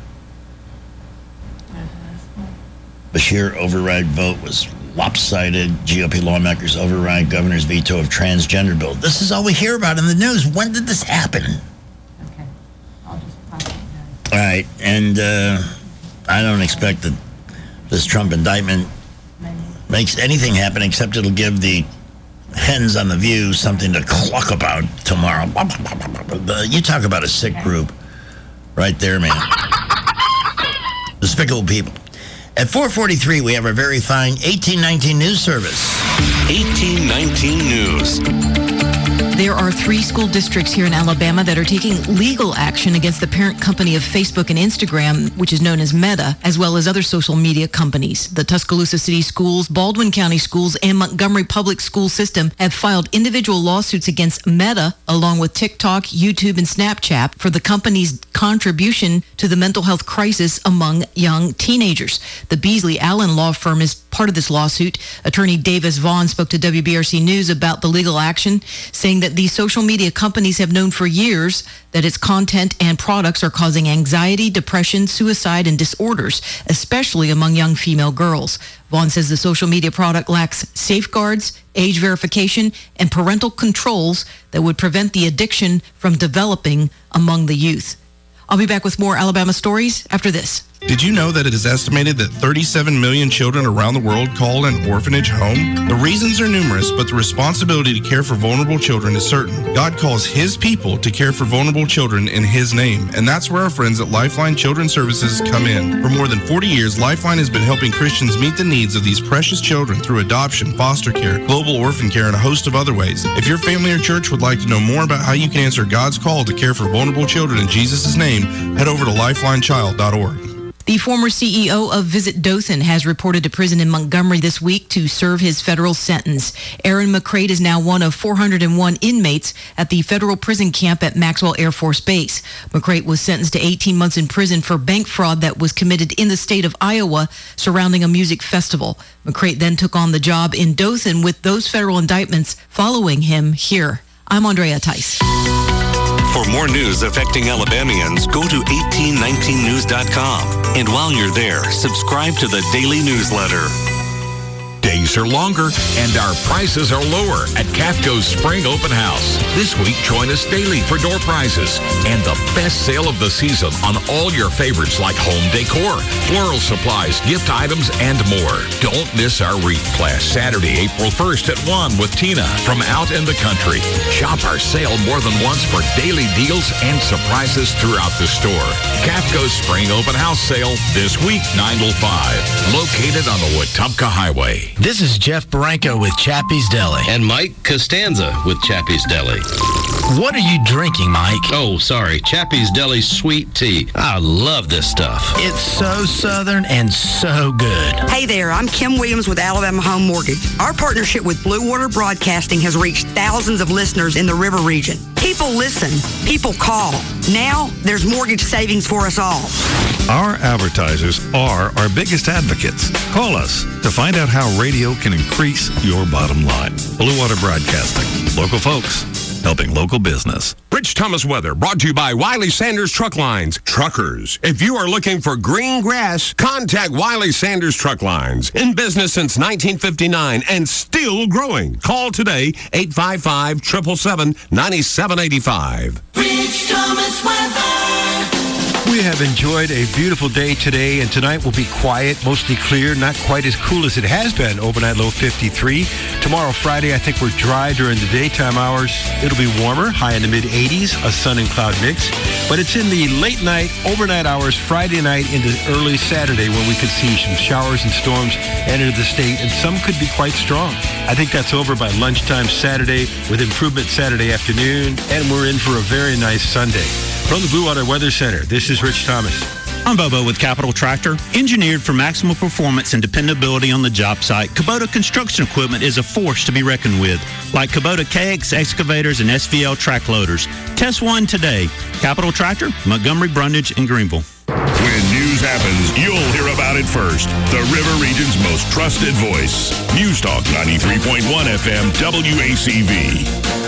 Bashir override vote was lopsided. G O P lawmakers override governor's veto of transgender bill. This is all we hear about in the news. When did this happen? Okay. All right. And uh, I don't expect that this Trump indictment makes anything happen except it'll give the hens on The View something to cluck about tomorrow. You talk about a sick group right there, man. Despicable people. At four forty-three, we have our very fine eighteen nineteen News Service. eighteen nineteen News. There are three school districts here in Alabama that are taking legal action against the parent company of Facebook and Instagram, which is known as Meta, as well as other social media companies. The Tuscaloosa City Schools, Baldwin County Schools, and Montgomery Public School System have filed individual lawsuits against Meta, along with TikTok, YouTube, and Snapchat, for the company's contribution to the mental health crisis among young teenagers. The Beasley Allen law firm is part of this lawsuit. Attorney Davis Vaughn spoke to W B R C News about the legal action, saying that these social media companies have known for years that its content and products are causing anxiety, depression, suicide, and disorders, especially among young female girls. Vaughn says the social media product lacks safeguards, age verification, and parental controls that would prevent the addiction from developing among the youth. I'll be back with more Alabama stories after this. Did you know that it is estimated that thirty-seven million children around the world call an orphanage home? The reasons are numerous, but the responsibility to care for vulnerable children is certain. God calls His people to care for vulnerable children in His name, and that's where our friends at Lifeline Children's Services come in. For more than forty years, Lifeline has been helping Christians meet the needs of these precious children through adoption, foster care, global orphan care, and a host of other ways. If your family or church would like to know more about how you can answer God's call to care for vulnerable children in Jesus' name, head over to lifeline child dot org. The former C E O of Visit Dothan has reported to prison in Montgomery this week to serve his federal sentence. Aaron McCrate is now one of four hundred one inmates at the federal prison camp at Maxwell Air Force Base. McCrate was sentenced to eighteen months in prison for bank fraud that was committed in the state of Iowa surrounding a music festival. McCrate then took on the job in Dothan with those federal indictments following him here. I'm Andrea Tice. For more news affecting Alabamians, go to eighteen nineteen news dot com. And while you're there, subscribe to the daily newsletter. Days days are longer and our prices are lower at Cafco's Spring Open House. This week, join us daily for door prizes and the best sale of the season on all your favorites like home decor, floral supplies, gift items, and more. Don't miss our wreath class Saturday, April first at one with Tina from out in the country. Shop our sale more than once for daily deals and surprises throughout the store. Cafco's Spring Open House sale this week, nine till five. Located on the Wetumpka Highway. This is Jeff Baranko with Chappie's Deli. And Mike Costanza with Chappie's Deli. What are you drinking, Mike? Oh, sorry. Chappie's Deli sweet tea. I love this stuff. It's so southern and so good. Hey there, I'm Kim Williams with Alabama Home Mortgage. Our partnership with Blue Water Broadcasting has reached thousands of listeners in the River region. People listen. People call. Now, there's mortgage savings for us all. Our advertisers are our biggest advocates. Call us to find out how radio can increase your bottom line. Blue Water Broadcasting. Local folks helping local business. Rich Thomas weather brought to you by Wiley Sanders Truck Lines. Truckers, if you are looking for green grass, contact Wiley Sanders Truck Lines. In business since nineteen fifty-nine and still growing. Call today, eight five five, seven seven seven, nine seven eight five. Rich Thomas weather. We have enjoyed a beautiful day today, and tonight will be quiet, mostly clear, not quite as cool as it has been. Overnight low fifty-three. Tomorrow, Friday, I think we're dry during the daytime hours. It'll be warmer, high in the mid eighties, a sun and cloud mix. But it's in the late night, overnight hours, Friday night into early Saturday when we could see some showers and storms enter the state, and some could be quite strong. I think that's over by lunchtime Saturday with improvement Saturday afternoon, and we're in for a very nice Sunday. From the Blue Water Weather Center, this is Rich Thomas. I'm Bobo with Capital Tractor. Engineered for maximum performance and dependability on the job site, Kubota construction equipment is a force to be reckoned with, like Kubota K X excavators and S V L track loaders. Test one today. Capital Tractor, Montgomery, Brundage, and Greenville. When news happens, you'll hear about it first. The River Region's most trusted voice. News Talk ninety-three point one F M W A C V.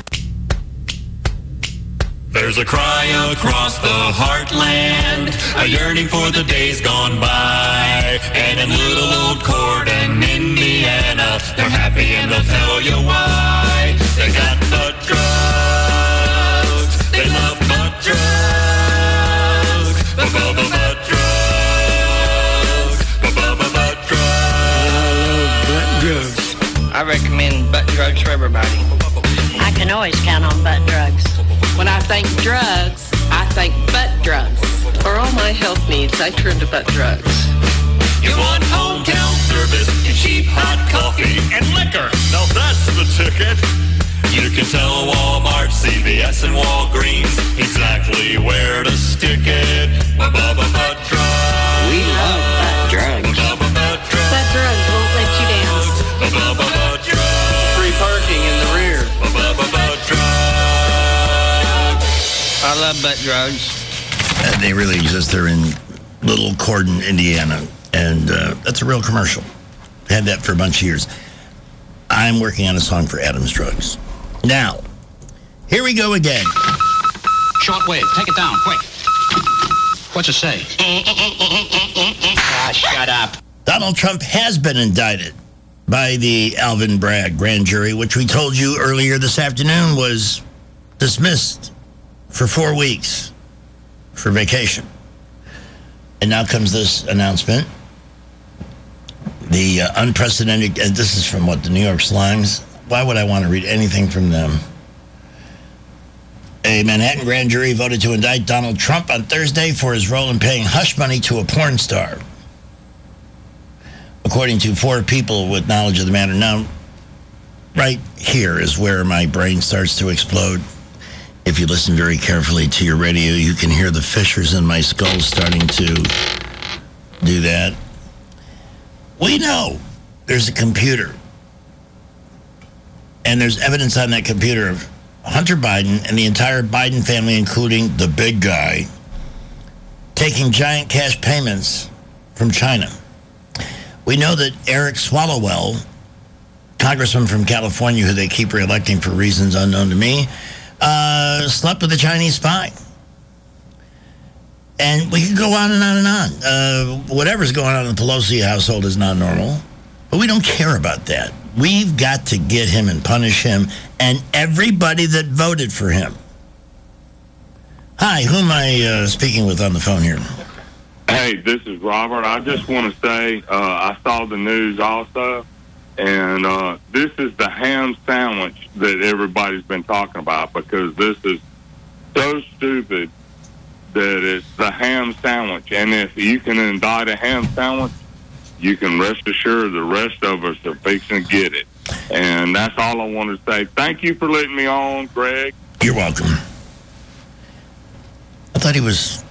There's a cry across the heartland, a yearning for the days gone by. And in little old Corden, Indiana, they're happy and they'll tell you why. They got butt drugs, they love butt drugs, ba-ba-ba butt drugs, ba-ba-ba butt drugs. Butt drugs. I recommend butt drugs for everybody. I can always count on butt drugs. When I think drugs, I think butt drugs. For all my health needs, I turn to butt drugs. You want hometown service and cheap hot coffee and liquor. Now that's the ticket. You can tell Walmart, C V S, and Walgreens exactly where to stick it. Ba-ba-ba butt drugs. We love butt drugs. Ba-ba-ba butt drugs. Butt drugs won't let you down. Ba-ba-ba butt drugs. Free parking in the rear. Ba-ba-ba butt drugs. I love butt drugs. Uh, they really exist. They're in Little Corden, Indiana, and uh, that's a real commercial. Had that for a bunch of years. I'm working on a song for Adams Drugs. Now, here we go again. Shortwave, take it down, quick. What's it say? Ah, shut up. Donald Trump has been indicted by the Alvin Bragg grand jury, which we told you earlier this afternoon was dismissed for four weeks for vacation. And now comes this announcement. The uh, unprecedented, and this is from what, the New York Slimes? Why would I want to read anything from them? A Manhattan grand jury voted to indict Donald Trump on Thursday for his role in paying hush money to a porn star, according to four people with knowledge of the matter. Now, right here is where my brain starts to explode. If you listen very carefully to your radio, you can hear the fissures in my skull starting to do that. We know there's a computer, and there's evidence on that computer of Hunter Biden and the entire Biden family, including the big guy, taking giant cash payments from China. We know that Eric Swalwell, congressman from California, who they keep reelecting for reasons unknown to me, uh, slept with a Chinese spy. And we could go on and on and on. Uh, whatever's going on in the Pelosi household is not normal. But we don't care about that. We've got to get him and punish him and everybody that voted for him. Hi, who am I uh, speaking with on the phone here? Hey, this is Robert. I just want to say uh, I saw the news also, and uh, this is the ham sandwich that everybody's been talking about, because this is so stupid that it's the ham sandwich. And if you can indict a ham sandwich, you can rest assured the rest of us are fixing to get it. And that's all I want to say. Thank you for letting me on, Greg. You're welcome. I thought he was...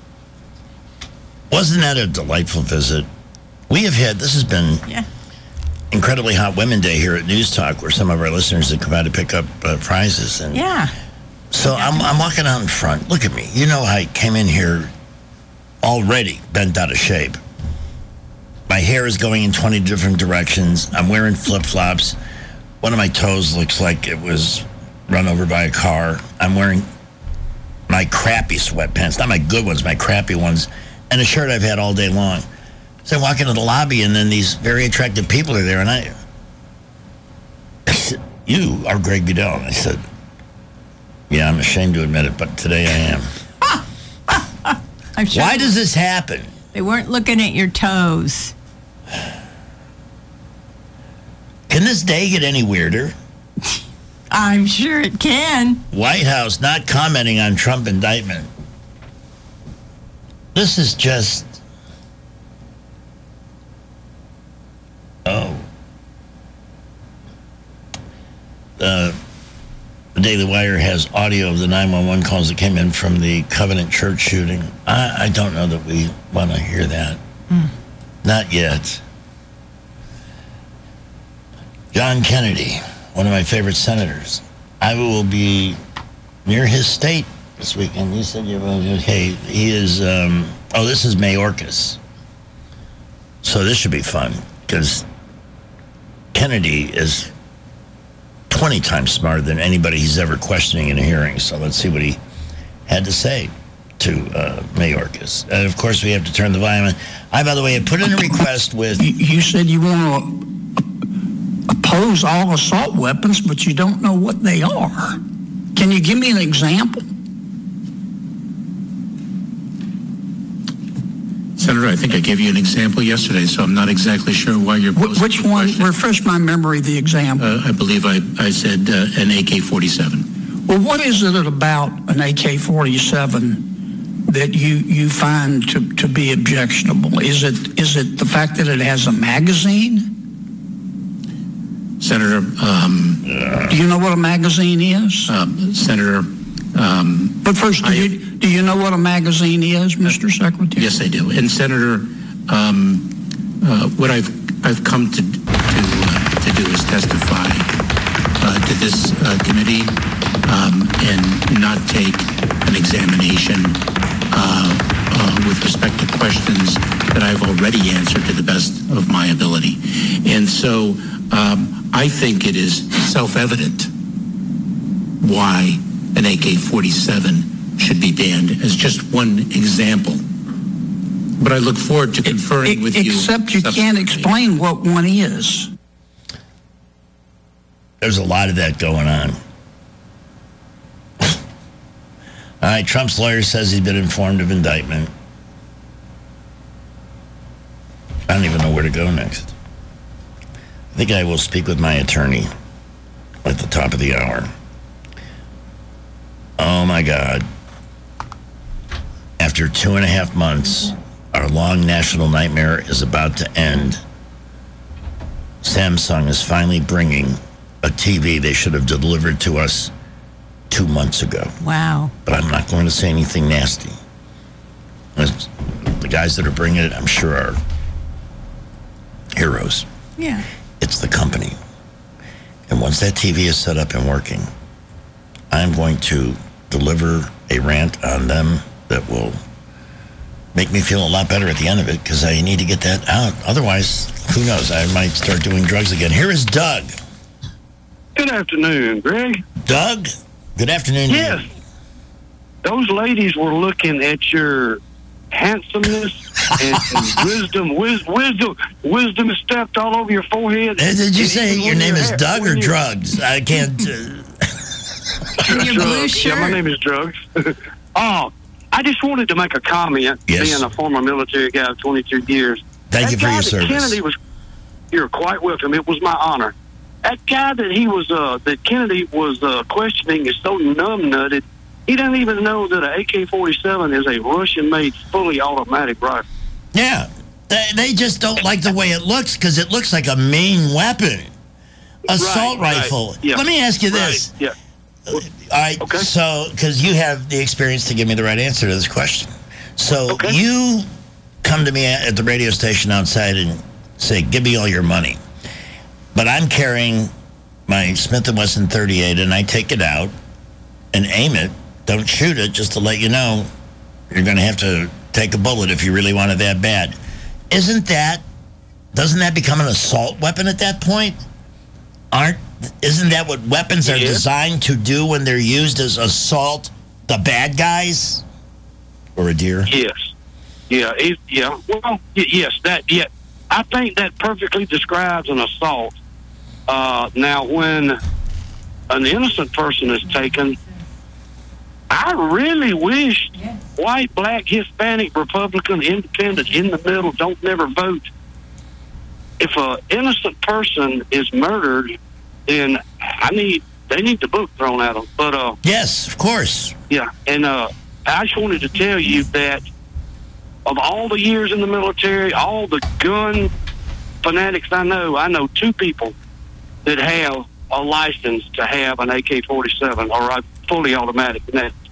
Wasn't that a delightful visit? We have had... This has been yeah. Incredibly Hot Women Day here at News Talk, where some of our listeners have come out to pick up uh, prizes. And yeah. So I'm, I'm walking out in front. Look at me. You know I came in here already bent out of shape. My hair is going in twenty different directions. I'm wearing flip-flops. One of my toes looks like it was run over by a car. I'm wearing my crappy sweatpants, not my good ones, my crappy ones, and a shirt I've had all day long. So I walk into the lobby, and then these very attractive people are there, and I, I said, you are Greg Goodell. And I said, yeah, I'm ashamed to admit it, but today I am. I'm sure Why does this happen? They weren't looking at your toes. Can this day get any weirder? I'm sure it can. White House not commenting on Trump indictment. This is just... Oh. Uh, the Daily Wire has audio of the nine one one calls that came in from the Covenant Church shooting. I, I don't know that we want to hear that. Mm. Not yet. John Kennedy, one of my favorite senators. I will be near his state this weekend. You said you were okay. He is, um, oh, this is Mayorkas. So this should be fun, because Kennedy is twenty times smarter than anybody he's ever questioning in a hearing. So let's see what he had to say to uh, Mayorkas. And of course, we have to turn the volume on. I, by the way, had put in a request with... You, you said you want to oppose all assault weapons, but you don't know what they are. Can you give me an example? Senator, I think I gave you an example yesterday, so I'm not exactly sure why you're posing Wh- Which one? Refresh my memory, the example. Uh, I believe I, I said uh, an A K forty-seven. Well, what is it about an A K forty-seven that you, you find to, to be objectionable? Is it is it the fact that it has a magazine? Senator, um... Do you know what a magazine is? Uh, Senator, um... But first, do, I, you, do you know what a magazine is, Mister Secretary? Yes, I do. And Senator, um, uh, what I've I've come to to, uh, to do is testify uh, to this uh, committee um, and not take an examination uh, uh, with respect to questions that I've already answered to the best of my ability. And so um, I think it is self-evident why an A K forty-seven should be banned, as just one example. But I look forward to conferring it, with except you. Except you can't explain what one is. There's a lot of that going on. All right, Trump's lawyer says he's been informed of indictment. I don't even know where to go next. I think I will speak with my attorney at the top of the hour. Oh, my God. After two and a half months, our long national nightmare is about to end. Samsung is finally bringing a T V they should have delivered to us two months ago. Wow. But I'm not going to say anything nasty. The guys that are bringing it, I'm sure, are heroes. Yeah. It's the company. And once that T V is set up and working, I'm going to deliver a rant on them that will make me feel a lot better at the end of it, because I need to get that out. Otherwise, who knows? I might start doing drugs again. Here is Doug. Good afternoon, Greg. Doug, good afternoon. Yes. Those ladies were looking at your handsomeness and, and wisdom, wis, wisdom, wisdom is stepped all over your forehead. Uh, did you And say even your when name you're is ha- Doug or when you're- Drugs? I can't. Uh... And your blue Drugs. Yeah, my shirt. name is Drugs. Oh, I just wanted to make a comment, Yes. being a former military guy of twenty-two years. Thank that you for guy your that service. Kennedy was, you're quite welcome. It was my honor. That guy that he was, uh, that Kennedy was uh, questioning is so numb-nutted, he doesn't even know that an A K forty-seven is a Russian-made fully automatic rifle. Yeah. They, they just don't like the way it looks because it looks like a mean weapon. Assault Right, right. rifle. Yeah. Let me ask you this. Right. Yeah. All right, okay. So, because you have the experience to give me the right answer to this question. So, Okay. you come to me at at the radio station outside and say, give me all your money. But I'm carrying my Smith and Wesson thirty-eight, and I take it out and aim it. Don't shoot it, just to let you know you're going to have to take a bullet if you really want it that bad. Isn't that, doesn't that become an assault weapon at that point? Aren't, isn't that what weapons are Yeah. designed to do when they're used as assault the bad guys? Or a deer? Yes. Yeah. It, yeah. Well, y- yes. That. Yeah. I think that perfectly describes an assault. Uh, now, when an innocent person is taken, I really wish white, black, Hispanic, Republican, Independent, in the middle, don't never vote. If an innocent person is murdered, then I need they need the book thrown at them. But uh, yes, of course. Yeah, and uh, I just wanted to tell you that of all the years in the military, all the gun fanatics I know, I know two people that have a license to have an A K forty-seven or a fully automatic, and that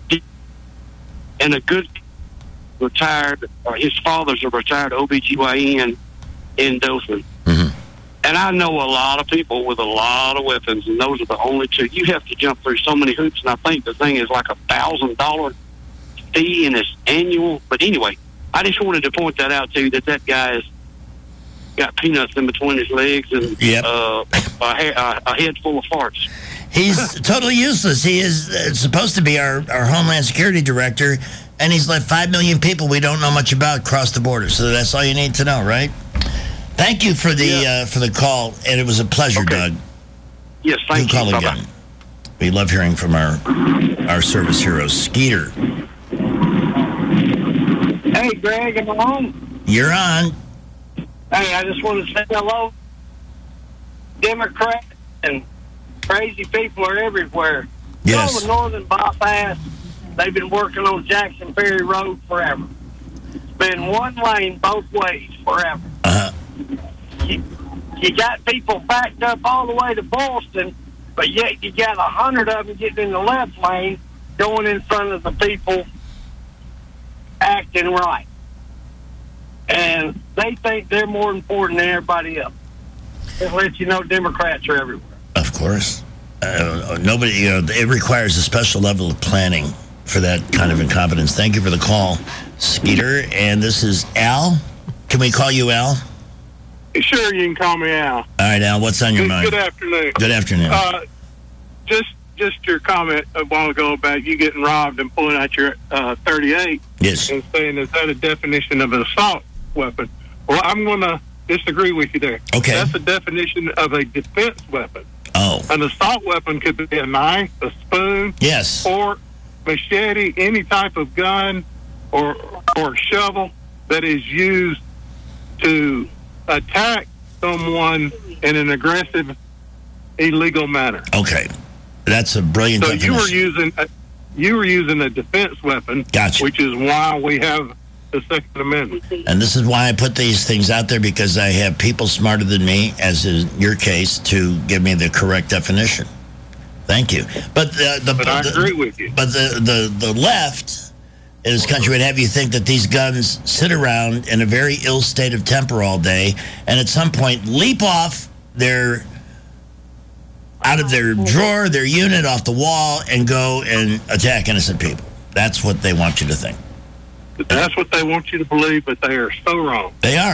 and a good retired, or his father's a retired O B G Y N in Dothan. Mm-hmm. And I know a lot of people with a lot of weapons, and those are the only two. You have to jump through so many hoops, and I think the thing is like a thousand dollar fee, and it's annual. But anyway, I just wanted to point that out to you, that that guy's got peanuts in between his legs and Yep. uh, a, ha- a head full of farts. He's totally useless. He is uh, supposed to be our, our Homeland Security Director, and he's let five million people we don't know much about cross the border. So that's all you need to know, right? Thank you for the Yeah. uh, for the call, and it was a pleasure, Okay. Doug. Yes, thank Do you. call Bye-bye. again. We love hearing from our our service heroes. Skeeter, Hey, Greg, am I on? you're on. Hey, I just want to say hello. Democrats and crazy people are everywhere. Yes. You know, the Northern Bypass, they've been working on Jackson Ferry Road forever. It's been one lane both ways forever. Uh-huh. You, you got people backed up all the way to Boston, but yet you got a hundred of them getting in the left lane, going in front of the people acting right. And they think they're more important than everybody else. It lets you know Democrats are everywhere. Of course. Uh, nobody, you know, it requires a special level of planning for that kind of incompetence. Thank you for the call, Skeeter. And this is Al. Can we call you Al? Sure, you can call me Al. All right, Al, what's on your Good, mind? good afternoon. Good afternoon. Uh, just just your comment a while ago about you getting robbed and pulling out your uh, thirty-eight. Yes. And saying, is that a definition of an assault weapon? Well, I'm going to disagree with you there. Okay. That's a definition of a defense weapon. Oh. An assault weapon could be a knife, a spoon, yes, fork, machete, any type of gun or or shovel that is used to attack someone in an aggressive, illegal manner. Okay. That's a brilliant So definition. you were using a, you were using a defense weapon, Gotcha. which is why we have the Second Amendment. And this is why I put these things out there, because I have people smarter than me, as in your case, to give me the correct definition. Thank you. But the, the, But I the, agree with you. But the, the, the left in this country would have you think that these guns sit around in a very ill state of temper all day, and at some point leap off their out of their drawer, their unit, off the wall, and go and attack innocent people. That's what they want you to think. That's what they want you to believe, but they are so wrong. They are.